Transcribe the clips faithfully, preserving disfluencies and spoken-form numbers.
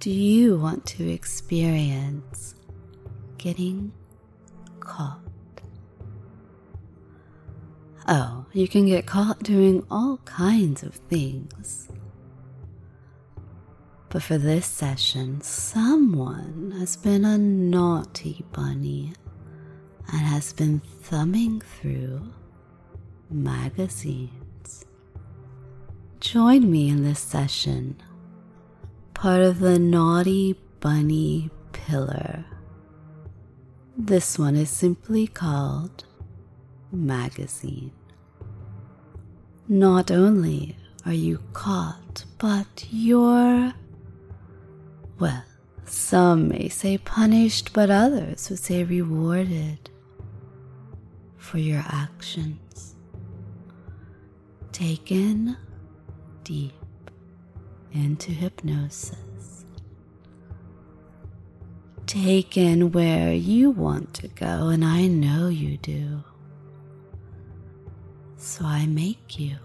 do you want to experience getting caught? Oh, you can get caught doing all kinds of things. But for this session, someone has been a naughty bunny and has been thumbing through magazines. Join me in this session, part of the Naughty Bunny Pillar. This one is simply called Magazine. Not only are you caught, but you're, well, some may say punished, but others would say rewarded for your actions. Taken deep into hypnosis. Taken where you want to go, and I know you do. So I make you.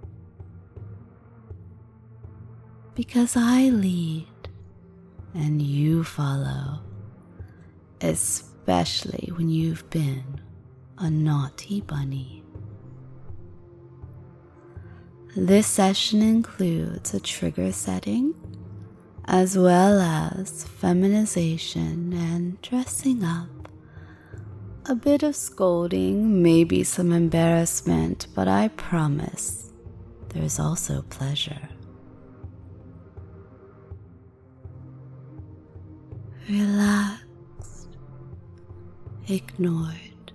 Because I lead and you follow, especially when you've been a naughty bunny. This session includes a trigger setting, as well as feminization and dressing up. A bit of scolding, maybe some embarrassment, but I promise there's also pleasure. Relaxed, ignored,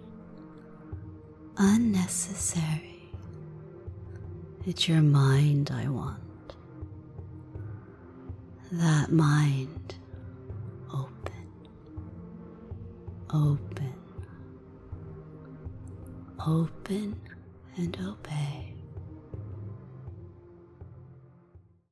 unnecessary. It's your mind I want. That mind, open, open, open and obey.